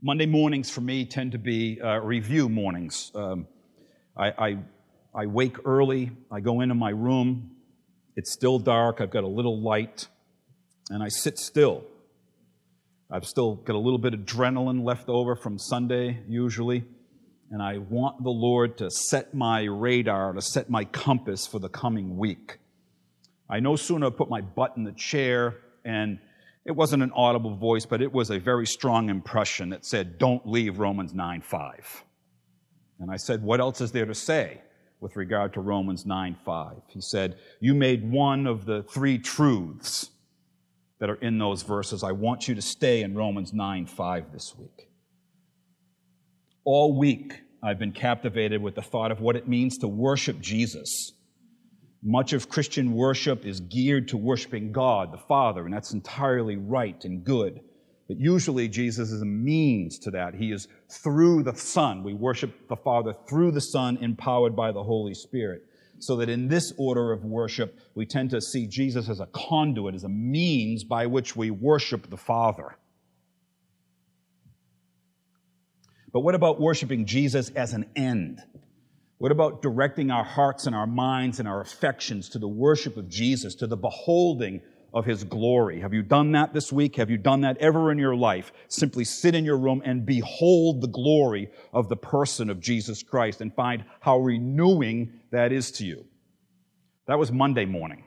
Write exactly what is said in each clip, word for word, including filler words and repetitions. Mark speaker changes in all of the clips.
Speaker 1: Monday mornings for me tend to be uh, review mornings. Um, I, I, I wake early, I go into my room, it's still dark, I've got a little light, and I sit still. I've still got a little bit of adrenaline left over from Sunday, usually, and I want the Lord to set my radar, to set my compass for the coming week. I no sooner put my butt in the chair, and it wasn't an audible voice, but it was a very strong impression that said, don't leave Romans nine five. And I said, what else is there to say with regard to Romans nine five? He said, you made one of the three truths that are in those verses. I want you to stay in Romans nine five this week. All week, I've been captivated with the thought of what it means to worship Jesus. Much of Christian worship is geared to worshiping God, the Father, and that's entirely right and good. But usually Jesus is a means to that. He is through the Son. We worship the Father through the Son, empowered by the Holy Spirit. So that in this order of worship, we tend to see Jesus as a conduit, as a means by which we worship the Father. But what about worshiping Jesus as an end? What about directing our hearts and our minds and our affections to the worship of Jesus, to the beholding of His glory? Have you done that this week? Have you done that ever in your life? Simply sit in your room and behold the glory of the person of Jesus Christ and find how renewing that is to you. That was Monday morning.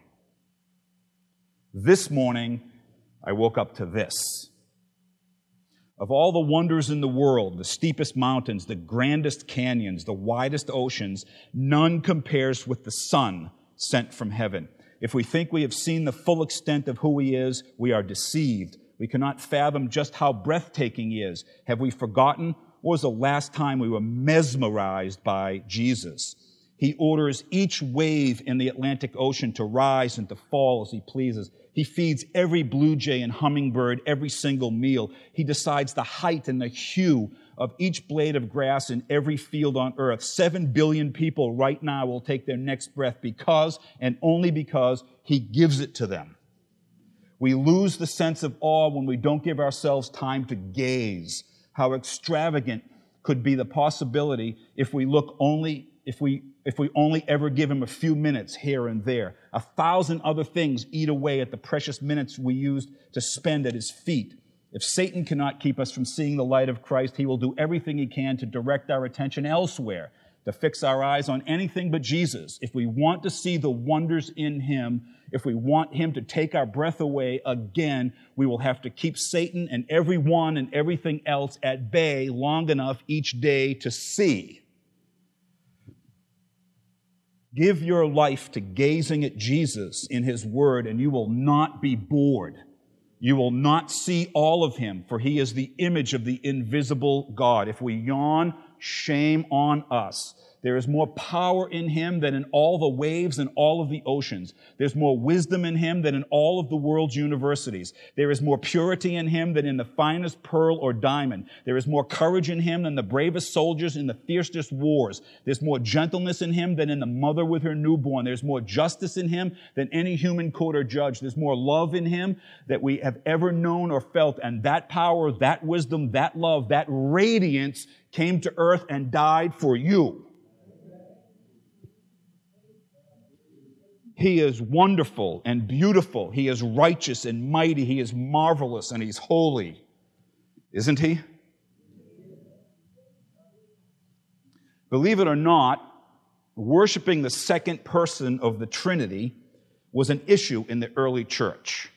Speaker 1: This morning, I woke up to this. Of all the wonders in the world, the steepest mountains, the grandest canyons, the widest oceans, none compares with the Son sent from heaven. If we think we have seen the full extent of who He is, we are deceived. We cannot fathom just how breathtaking He is. Have we forgotten? When was the last time we were mesmerized by Jesus? He orders each wave in the Atlantic Ocean to rise and to fall as He pleases. He feeds every blue jay and hummingbird every single meal. He decides the height and the hue of each blade of grass in every field on earth. Seven billion people right now will take their next breath because, and only because, He gives it to them. We lose the sense of awe when we don't give ourselves time to gaze. How extravagant could be the possibility if we look only, if we If we only ever give Him a few minutes here and there. A thousand other things eat away at the precious minutes we used to spend at His feet. If Satan cannot keep us from seeing the light of Christ, he will do everything he can to direct our attention elsewhere, to fix our eyes on anything but Jesus. If we want to see the wonders in Him, if we want Him to take our breath away again, we will have to keep Satan and everyone and everything else at bay long enough each day to see. Give your life to gazing at Jesus in His Word, and you will not be bored. You will not see all of Him, for He is the image of the invisible God. If we yawn, shame on us. There is more power in Him than in all the waves and all of the oceans. There's more wisdom in Him than in all of the world's universities. There is more purity in Him than in the finest pearl or diamond. There is more courage in Him than the bravest soldiers in the fiercest wars. There's more gentleness in Him than in the mother with her newborn. There's more justice in Him than any human court or judge. There's more love in Him that we have ever known or felt. And that power, that wisdom, that love, that radiance came to earth and died for you. He is wonderful and beautiful. He is righteous and mighty. He is marvelous and He's holy. Isn't He? Believe it or not, worshiping the second person of the Trinity was an issue in the early church.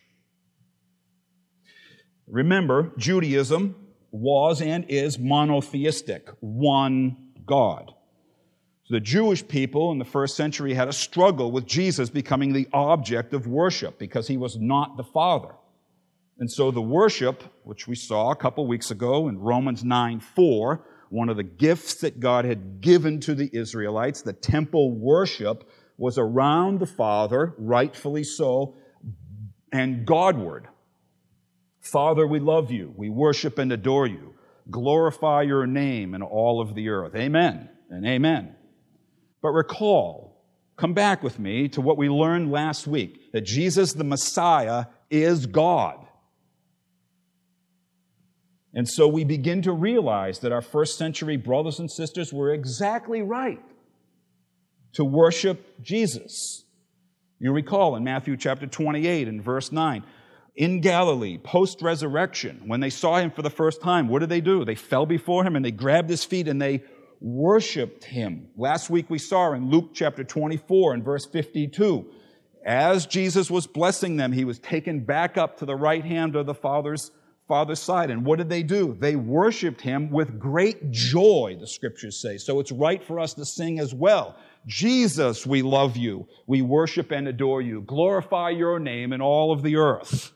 Speaker 1: Remember, Judaism was and is monotheistic, one God. The Jewish people in the first century had a struggle with Jesus becoming the object of worship because He was not the Father. And so the worship, which we saw a couple weeks ago in Romans nine four, one of the gifts that God had given to the Israelites, the temple worship, was around the Father, rightfully so, and Godward. Father, we love You. We worship and adore You. Glorify Your name in all of the earth. Amen and amen. But recall, come back with me to what we learned last week, that Jesus the Messiah is God. And so we begin to realize that our first century brothers and sisters were exactly right to worship Jesus. You recall in Matthew chapter twenty-eight and verse nine, in Galilee, post-resurrection, when they saw him for the first time, what did they do? They fell before him and they grabbed his feet and they worshiped him. Last week we saw in Luke chapter twenty-four and verse fifty-two, as Jesus was blessing them, he was taken back up to the right hand of the Father's, Father's side. And what did they do? They worshiped him with great joy, the scriptures say. So it's right for us to sing as well. Jesus, we love you. We worship and adore you. Glorify your name in all of the earth.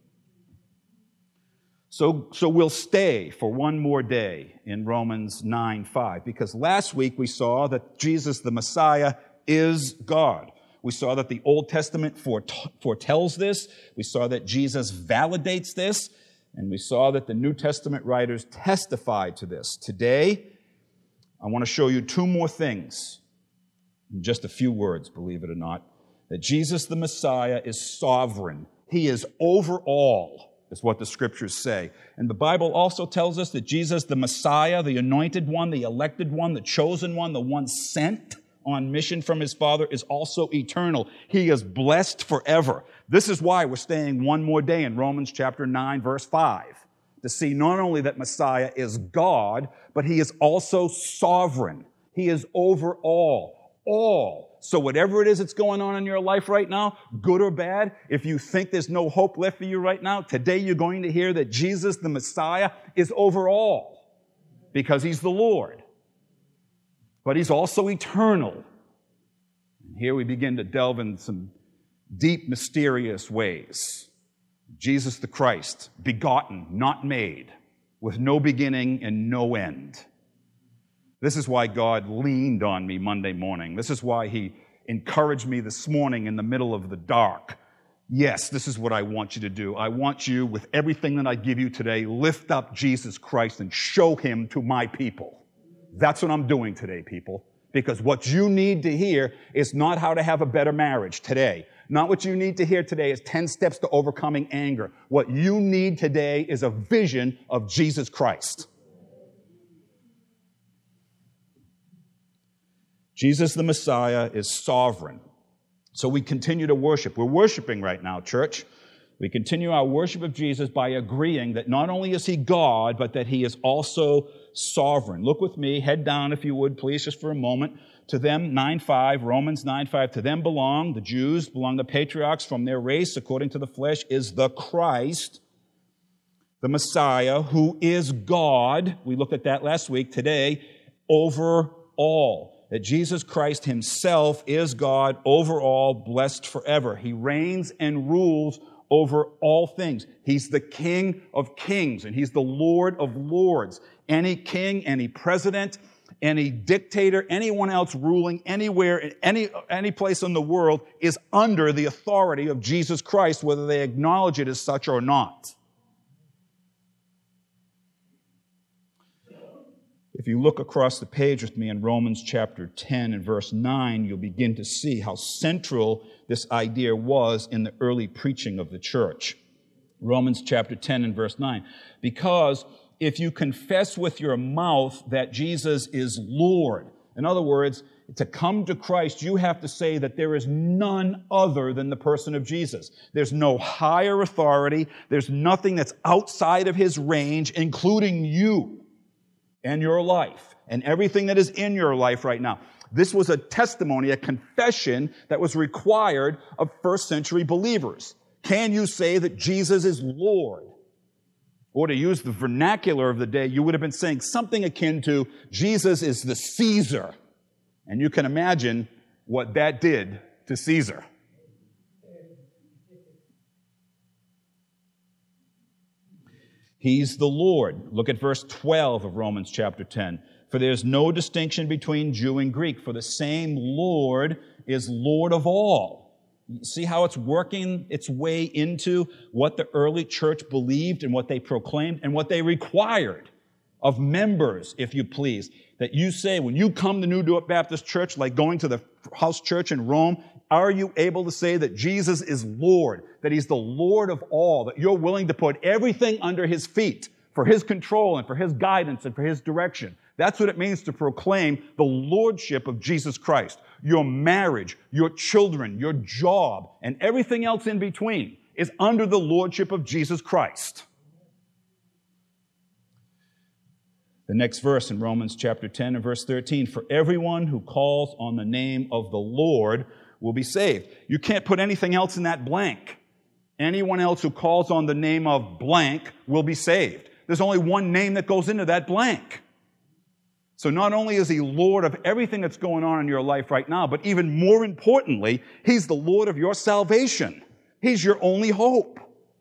Speaker 1: So, so we'll stay for one more day in Romans nine five, because last week we saw that Jesus, the Messiah, is God. We saw that the Old Testament foretells this. We saw that Jesus validates this. And we saw that the New Testament writers testify to this. Today, I want to show you two more things. In just a few words, believe it or not. That Jesus, the Messiah, is sovereign. He is over all, is what the Scriptures say. And the Bible also tells us that Jesus, the Messiah, the anointed one, the elected one, the chosen one, the one sent on mission from his Father, is also eternal. He is blessed forever. This is why we're staying one more day in Romans chapter nine, verse five, to see not only that Messiah is God, but he is also sovereign. He is over all, all. So whatever it is that's going on in your life right now, good or bad, if you think there's no hope left for you right now, today you're going to hear that Jesus, the Messiah, is over all because he's the Lord. But he's also eternal. And here we begin to delve in some deep, mysterious ways. Jesus the Christ, begotten, not made, with no beginning and no end. This is why God leaned on me Monday morning. This is why he encouraged me this morning in the middle of the dark. Yes, this is what I want you to do. I want you, with everything that I give you today, lift up Jesus Christ and show him to my people. That's what I'm doing today, people. Because what you need to hear is not how to have a better marriage today. Not what you need to hear today is ten steps to overcoming anger. What you need today is a vision of Jesus Christ. Jesus the Messiah is sovereign. So we continue to worship. We're worshiping right now, church. We continue our worship of Jesus by agreeing that not only is he God, but that he is also sovereign. Look with me, head down if you would, please, just for a moment. To them, nine five, Romans nine five, to them belong, the Jews, belong the patriarchs from their race, according to the flesh, is the Christ, the Messiah, who is God. We looked at that last week. Today, over all. That Jesus Christ himself is God over all, blessed forever. He reigns and rules over all things. He's the King of kings, and he's the Lord of lords. Any king, any president, any dictator, anyone else ruling anywhere, in any, any place in the world is under the authority of Jesus Christ, whether they acknowledge it as such or not. If you look across the page with me in Romans chapter ten and verse nine, you'll begin to see how central this idea was in the early preaching of the church. Romans chapter ten and verse nine. Because if you confess with your mouth that Jesus is Lord, in other words, to come to Christ, you have to say that there is none other than the person of Jesus. There's no higher authority. There's nothing that's outside of his range, including you and your life and everything that is in your life right now. This was a testimony, a confession that was required of first century believers. Can you say that Jesus is Lord? Or to use the vernacular of the day, you would have been saying something akin to, Jesus is the Caesar. And you can imagine what that did to Caesar. He's the Lord. Look at verse twelve of Romans chapter ten. For there's no distinction between Jew and Greek, for the same Lord is Lord of all. See how it's working its way into what the early church believed and what they proclaimed and what they required of members, if you please. That you say, when you come to New Dorp Baptist Church, like going to the house church in Rome, are you able to say that Jesus is Lord, that he's the Lord of all, that you're willing to put everything under his feet, for His control and for His guidance and for His direction. That's what it means to proclaim the lordship of Jesus Christ. Your marriage, your children, your job, and everything else in between is under the lordship of Jesus Christ. The next verse in Romans chapter ten and verse thirteen, for everyone who calls on the name of the Lord will be saved. You can't put anything else in that blank. Anyone else who calls on the name of blank will be saved. There's only one name that goes into that blank. So not only is He Lord of everything that's going on in your life right now, but even more importantly, He's the Lord of your salvation. He's your only hope.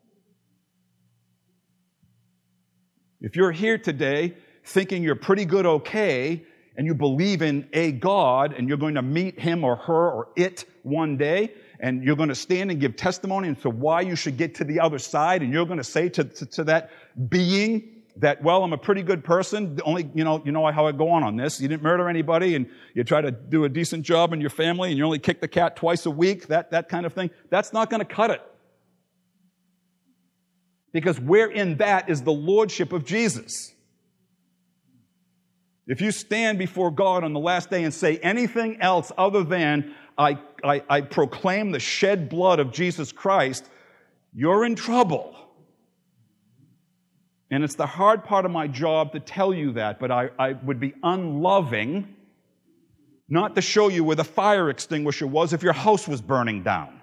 Speaker 1: If you're here today thinking you're pretty good okay, and you believe in a God, and you're going to meet Him or her or it one day, and you're going to stand and give testimony as to why you should get to the other side, and you're going to say to, to, to that being that, well, I'm a pretty good person, only, you know, you know how I go on on this. You didn't murder anybody, and you try to do a decent job in your family, and you only kick the cat twice a week, that, that kind of thing. That's not going to cut it. Because wherein that is the lordship of Jesus. If you stand before God on the last day and say anything else other than, I, I, I proclaim the shed blood of Jesus Christ, you're in trouble. And it's the hard part of my job to tell you that, but I, I would be unloving not to show you where the fire extinguisher was if your house was burning down.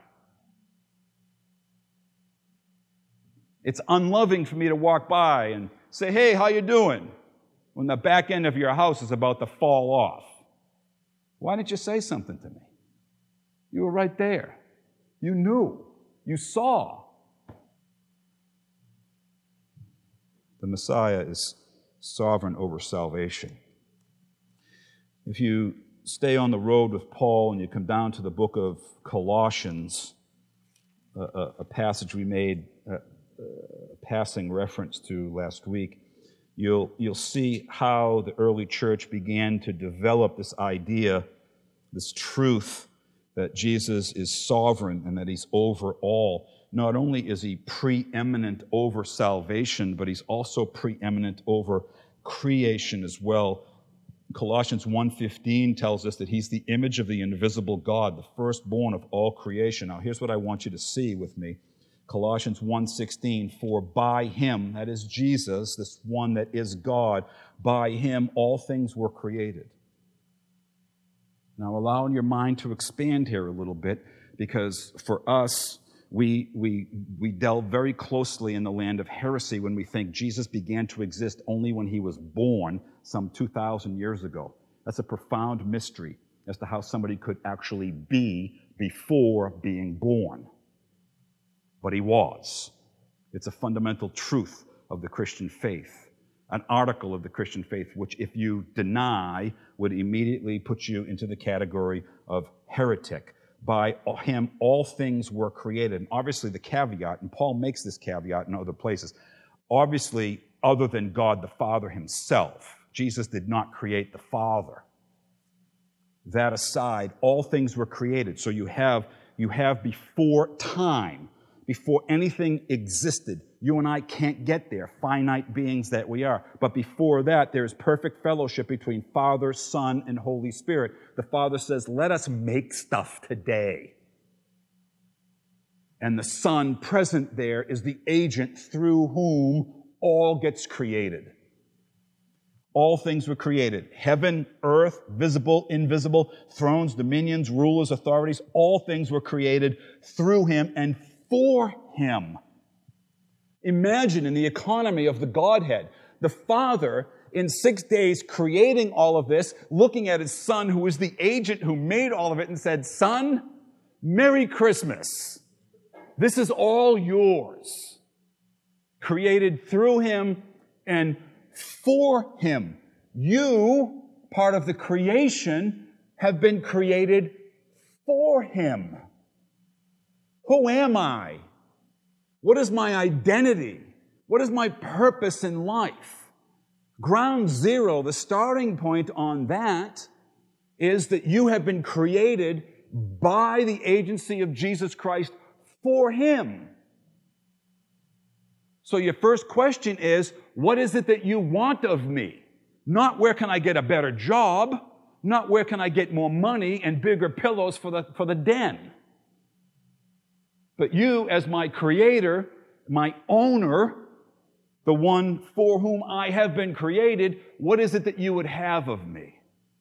Speaker 1: It's unloving for me to walk by and say, hey, how you doing? When the back end of your house is about to fall off. Why didn't you say something to me? You were right there. You knew. You saw. The Messiah is sovereign over salvation. If you stay on the road with Paul and you come down to the book of Colossians, a, a, a passage we made a, a passing reference to last week, You'll, you'll see how the early church began to develop this idea, this truth that Jesus is sovereign and that He's over all. Not only is He preeminent over salvation, but He's also preeminent over creation as well. Colossians one fifteen tells us that He's the image of the invisible God, the firstborn of all creation. Now, here's what I want you to see with me. Colossians one sixteen, for by Him, that is Jesus, this one that is God, by Him all things were created. Now, allowing your mind to expand here a little bit, because for us, we, we, we delve very closely in the land of heresy when we think Jesus began to exist only when He was born some two thousand years ago. That's a profound mystery as to how somebody could actually be before being born. But He was. It's a fundamental truth of the Christian faith, an article of the Christian faith, which if you deny would immediately put you into the category of heretic. By Him, all things were created. And obviously the caveat, and Paul makes this caveat in other places, obviously other than God the Father Himself. Jesus did not create the Father. That aside, all things were created. So you have, you have before time, before anything existed. You and I can't get there, finite beings that we are. But before that, there is perfect fellowship between Father, Son, and Holy Spirit. The Father says, let us make stuff today. And the Son, present there, is the agent through whom all gets created. All things were created. Heaven, earth, visible, invisible, thrones, dominions, rulers, authorities, all things were created through Him and for Him. Imagine in the economy of the Godhead, the Father in six days creating all of this, looking at His Son who is the agent who made all of it and said, Son, Merry Christmas. This is all yours. Created through Him and for Him. You, part of the creation, have been created for Him. Who am I? What is my identity? What is my purpose in life? Ground zero, the starting point on that, is that you have been created by the agency of Jesus Christ for Him. So your first question is, what is it that you want of me? Not where can I get a better job, not where can I get more money and bigger pillows for the, for the den. But you, as my creator, my owner, the one for whom I have been created, what is it that you would have of me?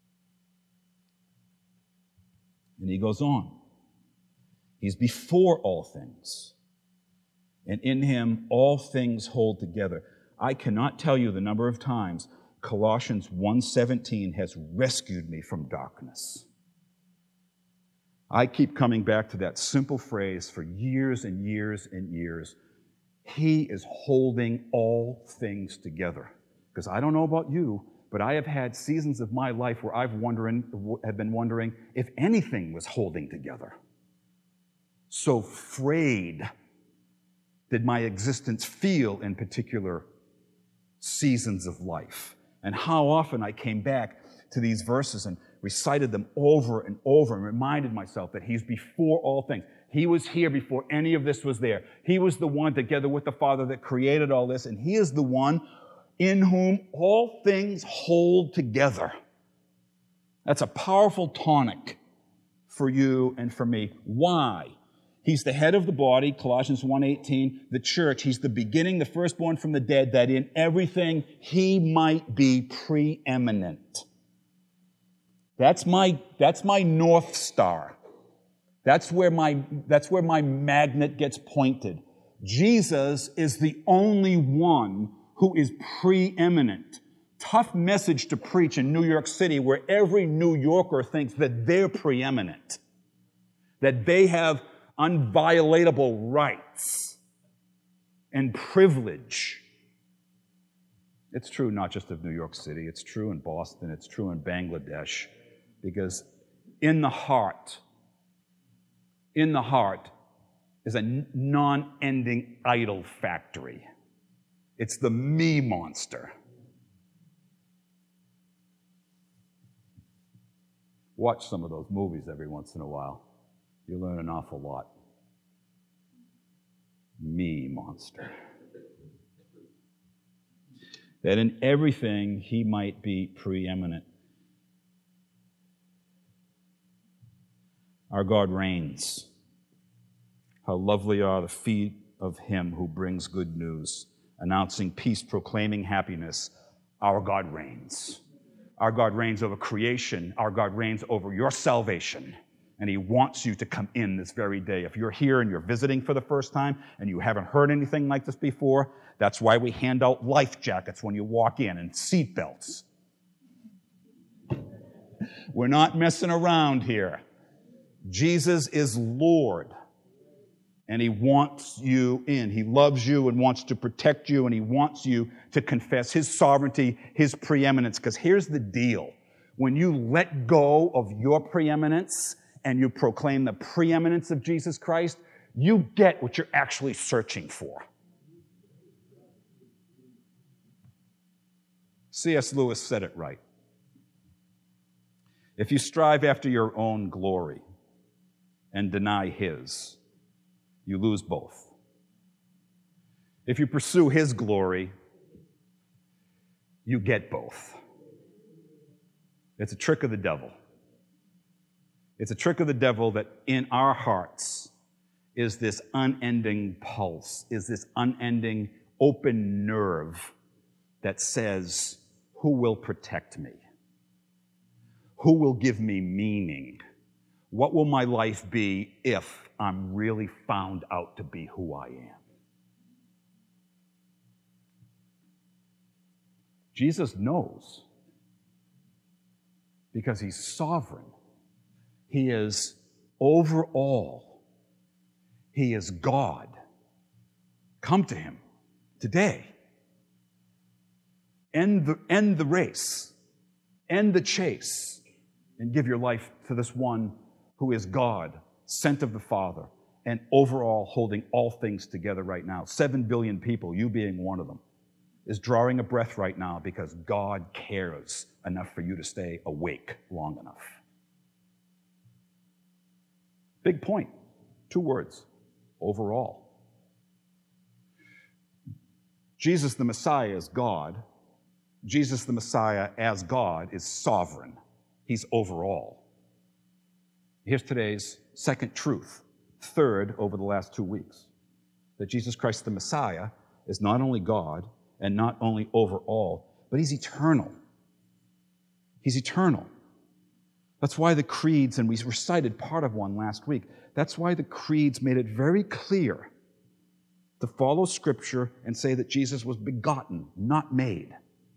Speaker 1: And he goes on. He's before all things. And in him, all things hold together. I cannot tell you the number of times Colossians one seventeen has rescued me from darkness. I keep coming back to that simple phrase for years and years and years. He is holding all things together. Because I don't know about you, but I have had seasons of my life where I've wondering, have been wondering if anything was holding together. So frayed did my existence feel in particular seasons of life. And how often I came back to these verses and recited them over and over and reminded myself that He's before all things. He was here before any of this was there. He was the one, together with the Father, that created all this, and He is the one in whom all things hold together. That's a powerful tonic for you and for me. Why? He's the head of the body, Colossians one eighteen, the church. He's the beginning, the firstborn from the dead, that in everything He might be preeminent. That's my, that's my North Star. That's where my, that's where my magnet gets pointed. Jesus is the only one who is preeminent. Tough message to preach in New York City, where every New Yorker thinks that they're preeminent, that they have unviolatable rights and privilege. It's true not just of New York City, it's true in Boston, it's true in Bangladesh, because in the heart, in the heart is a non-ending idol factory. It's the me monster. Watch some of those movies every once in a while. You learn an awful lot. Me monster. That in everything He might be preeminent. Our God reigns. How lovely are the feet of Him who brings good news, announcing peace, proclaiming happiness. Our God reigns. Our God reigns over creation. Our God reigns over your salvation. And He wants you to come in this very day. If you're here and you're visiting for the first time and you haven't heard anything like this before, that's why we hand out life jackets when you walk in and seat belts. We're not messing around here. Jesus is Lord. And He wants you in. He loves you and wants to protect you, and He wants you to confess His sovereignty, His preeminence. Because here's the deal. When you let go of your preeminence and you proclaim the preeminence of Jesus Christ, you get what you're actually searching for. C S Lewis said it right. If you strive after your own glory and deny His, you lose both. If you pursue His glory, you get both. It's a trick of the devil. It's a trick of the devil that in our hearts is this unending pulse, is this unending open nerve that says, who will protect me? Who will give me meaning? What will my life be if I'm really found out to be who I am? Jesus knows, because He's sovereign. He is over all. He is God. Come to Him today. End the, end the race. End the chase. And give your life to this one who is God, sent of the Father, and overall holding all things together right now. Seven billion people, you being one of them, is drawing a breath right now because God cares enough for you to stay awake long enough. Big point. Two words. Overall. Jesus the Messiah is God. Jesus the Messiah as God is sovereign. He's over all. Here's today's second truth, third over the last two weeks, that Jesus Christ the Messiah is not only God and not only over all, but He's eternal. He's eternal. That's why the creeds, and we recited part of one last week, that's why the creeds made it very clear to follow Scripture and say that Jesus was begotten, not made.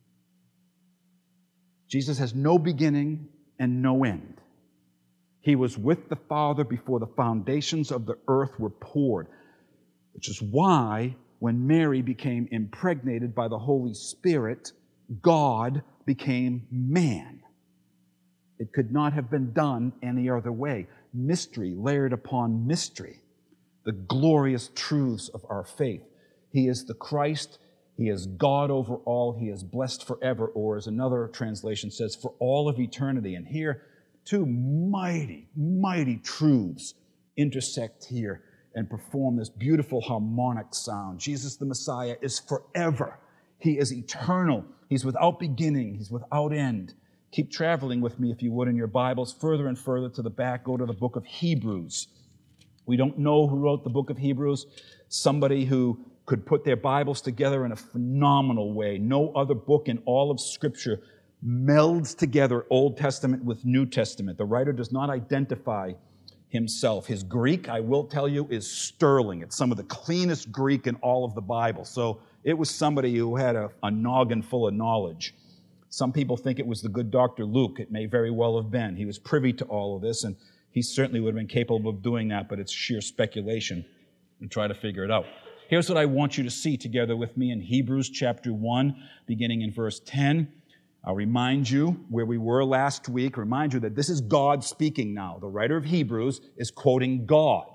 Speaker 1: Jesus has no beginning and no end. He was with the Father before the foundations of the earth were poured, which is why when Mary became impregnated by the Holy Spirit, God became man. It could not have been done any other way. Mystery layered upon mystery. The glorious truths of our faith. He is the Christ. He is God over all. He is blessed forever, or as another translation says, for all of eternity. And here, two mighty, mighty truths intersect here and perform this beautiful harmonic sound. Jesus the Messiah is forever. He is eternal. He's without beginning. He's without end. Keep traveling with me, if you would, in your Bibles, further and further to the back. Go to the book of Hebrews. We don't know who wrote the book of Hebrews. Somebody who could put their Bibles together in a phenomenal way. No other book in all of Scripture melds together Old Testament with New Testament. The writer does not identify himself. His Greek, I will tell you, is sterling. It's some of the cleanest Greek in all of the Bible. So it was somebody who had a, a noggin full of knowledge. Some people think it was the good Doctor Luke. It may very well have been. He was privy to all of this, and he certainly would have been capable of doing that, but it's sheer speculation and try to figure it out. Here's what I want you to see together with me in Hebrews chapter one, beginning in verse ten. I'll remind you where we were last week, remind you that this is God speaking now. The writer of Hebrews is quoting God.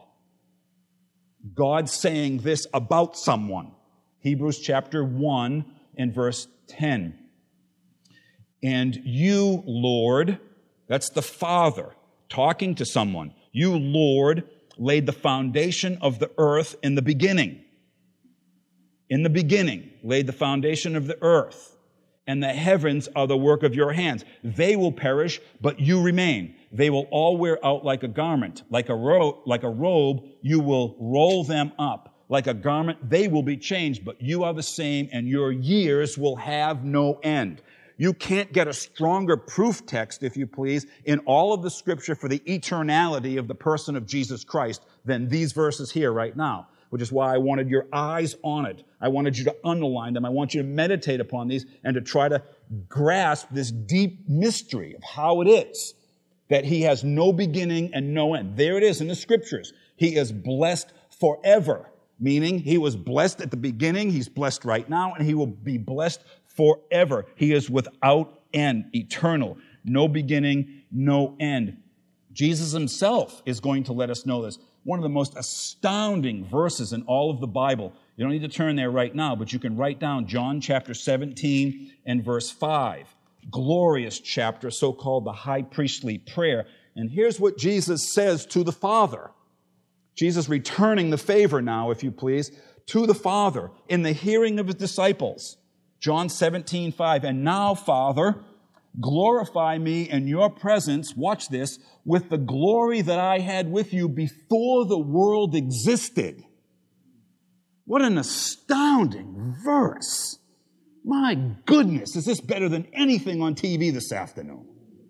Speaker 1: God saying this about someone. Hebrews chapter one and verse ten. And you, Lord, that's the Father talking to someone. You, Lord, laid the foundation of the earth in the beginning. In the beginning, laid the foundation of the earth. And the heavens are the work of your hands. They will perish, but you remain. They will all wear out like a garment. Like a, ro- like a robe, you will roll them up. Like a garment, they will be changed, but you are the same, and your years will have no end. You can't get a stronger proof text, if you please, in all of the Scripture for the eternality of the person of Jesus Christ than these verses here right now, which is why I wanted your eyes on it. I wanted you to underline them. I want you to meditate upon these and to try to grasp this deep mystery of how it is that He has no beginning and no end. There it is in the Scriptures. He is blessed forever, meaning He was blessed at the beginning, He's blessed right now, and He will be blessed forever. He is without end, eternal, no beginning, no end. Jesus Himself is going to let us know this. One of the most astounding verses in all of the Bible. You don't need to turn there right now, but you can write down John chapter seventeen and verse five. Glorious chapter, so-called the high priestly prayer. And here's what Jesus says to the Father. Jesus returning the favor now, if you please, to the Father in the hearing of His disciples. John seventeen five, and now, Father, glorify me in your presence, watch this, with the glory that I had with you before the world existed. What an astounding verse. My goodness, is this better than anything on T V this afternoon?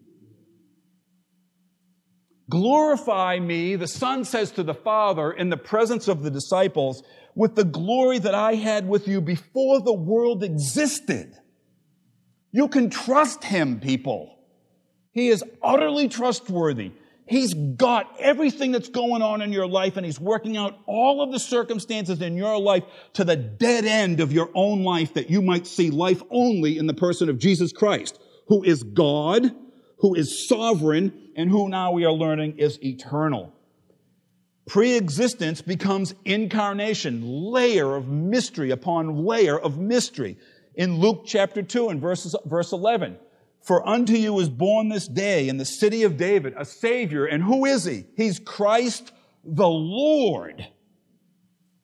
Speaker 1: Glorify me, the Son says to the Father, in the presence of the disciples, with the glory that I had with you before the world existed. You can trust Him, people. He is utterly trustworthy. He's got everything that's going on in your life, and He's working out all of the circumstances in your life to the dead end of your own life, that you might see life only in the person of Jesus Christ, who is God, who is sovereign, and who now we are learning is eternal. Pre-existence becomes incarnation, layer of mystery upon layer of mystery. In Luke chapter two and verses, verse eleven, for unto you is born this day in the city of David a Savior, and who is He? He's Christ the Lord.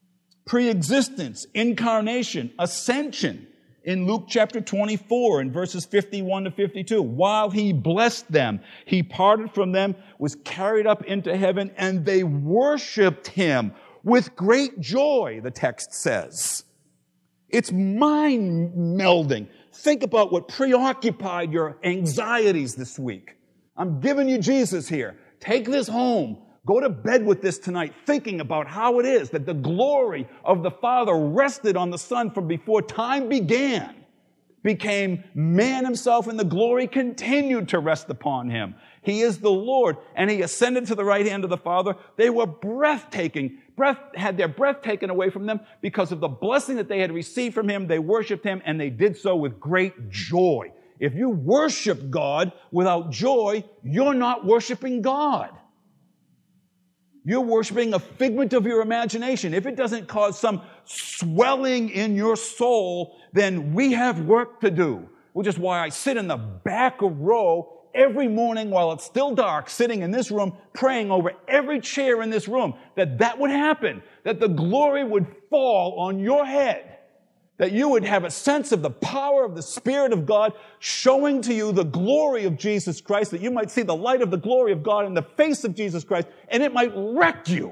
Speaker 1: Pre-existence, incarnation, ascension in Luke chapter twenty-four in verses fifty-one to fifty-two. While he blessed them, he parted from them, was carried up into heaven, and they worshiped him with great joy, the text says. It's mind-melding. Think about what preoccupied your anxieties this week. I'm giving you Jesus here. Take this home. Go to bed with this tonight, thinking about how it is that the glory of the Father rested on the Son from before time began, became man himself, and the glory continued to rest upon him. He is the Lord, and he ascended to the right hand of the Father. They were breathtaking, breath, had their breath taken away from them because of the blessing that they had received from him. They worshiped him, and they did so with great joy. If you worship God without joy, you're not worshiping God. You're worshiping a figment of your imagination. If it doesn't cause some swelling in your soul, then we have work to do, which is why I sit in the back row every morning while it's still dark, sitting in this room, praying over every chair in this room, that that would happen, that the glory would fall on your head, that you would have a sense of the power of the Spirit of God showing to you the glory of Jesus Christ, that you might see the light of the glory of God in the face of Jesus Christ, and it might wreck you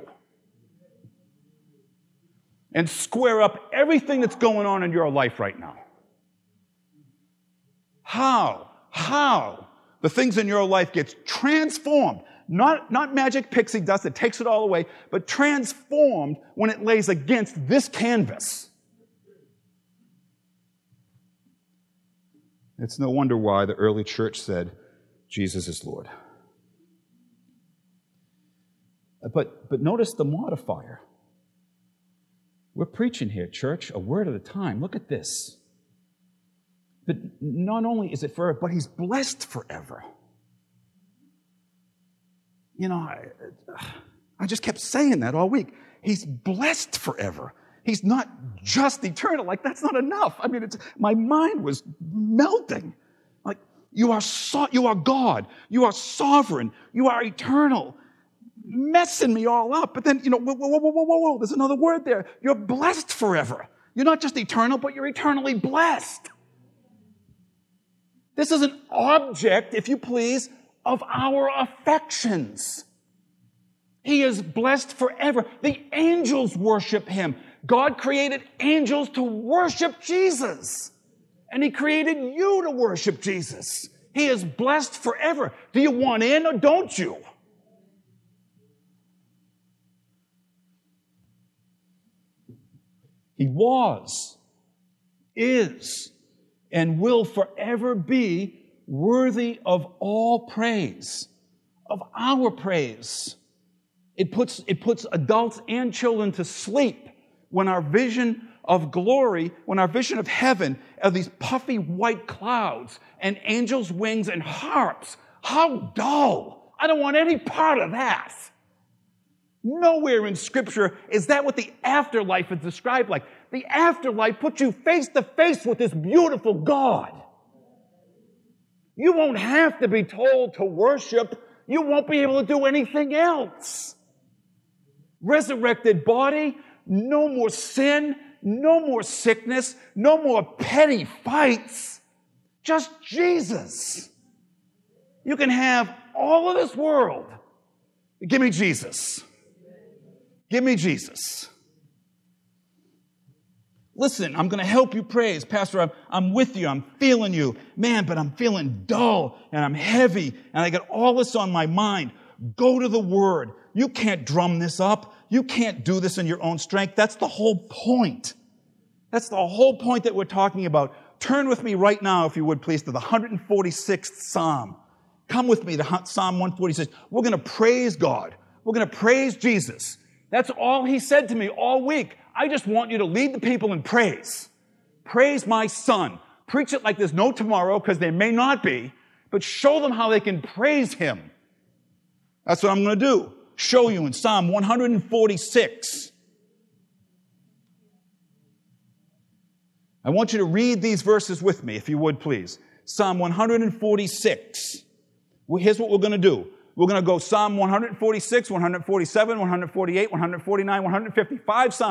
Speaker 1: and square up everything that's going on in your life right now. How? How? The things in your life gets transformed. Not, not magic pixie dust that takes it all away, but transformed when it lays against this canvas. It's no wonder why the early church said, Jesus is Lord. But, but notice the modifier. We're preaching here, church, a word at a time. Look at this. But not only is it forever, but he's blessed forever. You know, I, I just kept saying that all week. He's blessed forever. He's not just eternal. Like, that's not enough. I mean, it's, my mind was melting. Like, you are so, you are God. You are sovereign. You are eternal. Messing me all up. But then, you know, whoa, whoa, whoa, whoa, whoa, whoa. There's another word there. You're blessed forever. You're not just eternal, but you're eternally blessed. This is an object, if you please, of our affections. He is blessed forever. The angels worship him. God created angels to worship Jesus. And he created you to worship Jesus. He is blessed forever. Do you want in or don't you? He was, is, and will forever be worthy of all praise, of our praise. It puts, it puts adults and children to sleep when our vision of glory, when our vision of heaven are these puffy white clouds and angels' wings and harps. How dull! I don't want any part of that. Nowhere in Scripture is that what the afterlife is described like. The afterlife puts you face to face with this beautiful God. You won't have to be told to worship. You won't be able to do anything else. Resurrected body, no more sin, no more sickness, no more petty fights. Just Jesus. You can have all of this world. Give me Jesus. Give me Jesus. Listen, I'm going to help you praise. Pastor, I'm, I'm with you. I'm feeling you. Man, but I'm feeling dull and I'm heavy and I got all this on my mind. Go to the Word. You can't drum this up. You can't do this in your own strength. That's the whole point. That's the whole point that we're talking about. Turn with me right now, if you would, please, to the one hundred forty-sixth Psalm. Come with me to Psalm one forty-six. We're going to praise God. We're going to praise Jesus. That's all he said to me all week. I just want you to lead the people in praise. Praise my Son. Preach it like there's no tomorrow, because there may not be, but show them how they can praise him. That's what I'm going to do. Show you in Psalm one forty-six. I want you to read these verses with me, if you would, please. Psalm one forty-six. Well, here's what we're going to do. We're going to go Psalm one forty-six, one forty-seven, one forty-eight, one forty-nine, one fifty. Five Psalms.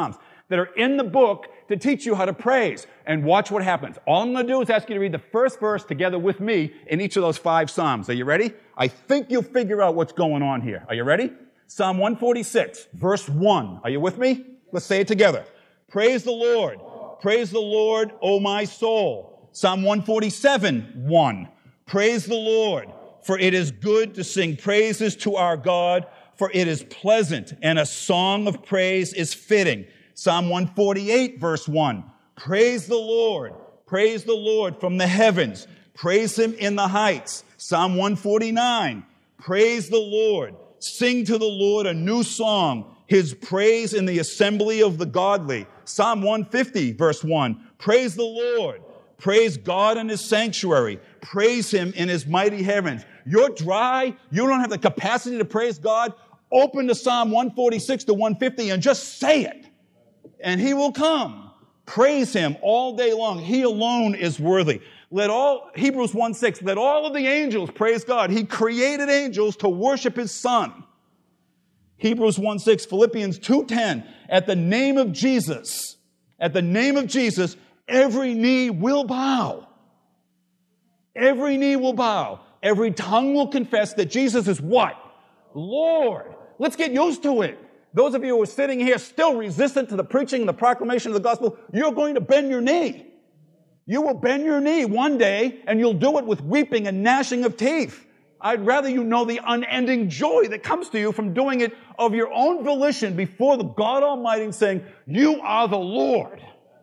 Speaker 1: that are in the book to teach you how to praise. And watch what happens. All I'm going to do is ask you to read the first verse together with me in each of those five Psalms. Are you ready? I think you'll figure out what's going on here. Are you ready? Psalm one forty-six, verse one. Are you with me? Let's say it together. Praise the Lord. Praise the Lord, O my soul. Psalm one forty-seven, one. Praise the Lord, for it is good to sing praises to our God, for it is pleasant, and a song of praise is fitting. Psalm one forty-eight, verse one. Praise the Lord. Praise the Lord from the heavens. Praise him in the heights. Psalm one forty-nine. Praise the Lord. Sing to the Lord a new song, his praise in the assembly of the godly. Psalm one fifty, verse one. Praise the Lord. Praise God in his sanctuary. Praise him in his mighty heavens. You're dry. You don't have the capacity to praise God. Open to Psalm one forty-six to one fifty and just say it. And he will come. Praise him all day long. He alone is worthy. Let all, Hebrews one six, let all of the angels praise God. He created angels to worship his Son. Hebrews one six, Philippians two ten, at the name of Jesus, at the name of Jesus, every knee will bow. Every knee will bow. Every tongue will confess that Jesus is what? Lord. Let's get used to it. Those of you who are sitting here still resistant to the preaching and the proclamation of the gospel, you're going to bend your knee. You will bend your knee one day, and you'll do it with weeping and gnashing of teeth. I'd rather you know the unending joy that comes to you from doing it of your own volition before the God Almighty and saying, you are the Lord.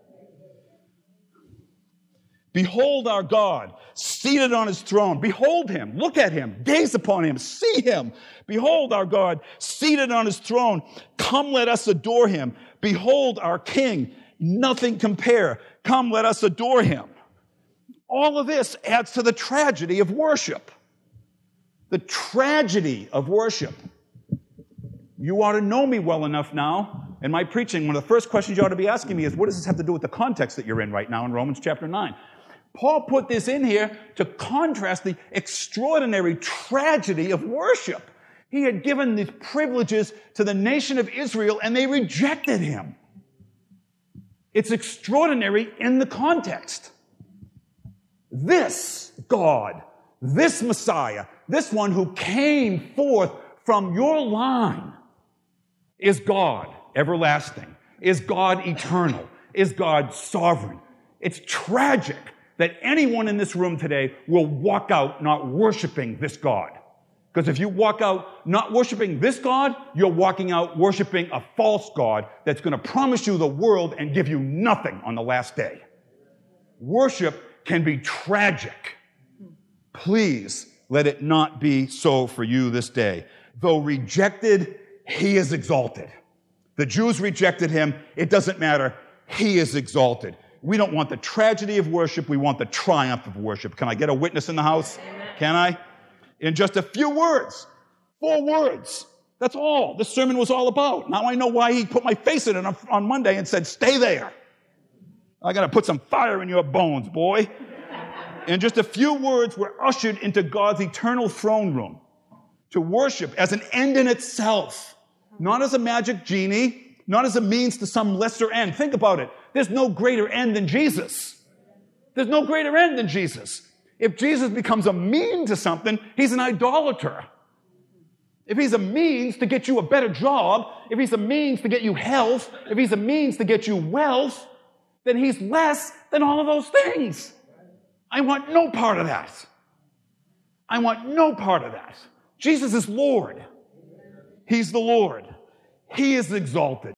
Speaker 1: Behold our God, seated on his throne. Behold him, look at him, gaze upon him, see him. Behold our God, seated on his throne. Come, let us adore him. Behold our King, nothing compare. Come, let us adore him. All of this adds to the tragedy of worship. The tragedy of worship. You ought to know me well enough now. In my preaching, one of the first questions you ought to be asking me is, what does this have to do with the context that you're in right now in Romans chapter nine? Paul put this in here to contrast the extraordinary tragedy of worship. He had given these privileges to the nation of Israel, and they rejected him. It's extraordinary in the context. This God, this Messiah, this one who came forth from your line is God everlasting, is God eternal, is God sovereign. It's tragic that anyone in this room today will walk out not worshiping this God. Because if you walk out not worshiping this God, you're walking out worshiping a false God that's going to promise you the world and give you nothing on the last day. Worship can be tragic. Please let it not be so for you this day. Though rejected, he is exalted. The Jews rejected him. It doesn't matter. He is exalted. We don't want the tragedy of worship. We want the triumph of worship. Can I get a witness in the house? Amen. Can I? In just a few words, four words. That's all this sermon was all about. Now I know why he put my face in it on Monday and said, stay there. I got to put some fire in your bones, boy. In just a few words, we're ushered into God's eternal throne room to worship as an end in itself, not as a magic genie, not as a means to some lesser end. Think about it. There's no greater end than Jesus. There's no greater end than Jesus. If Jesus becomes a mean to something, he's an idolater. If he's a means to get you a better job, if he's a means to get you health, if he's a means to get you wealth, then he's less than all of those things. I want no part of that. I want no part of that. Jesus is Lord. He's the Lord. He is exalted.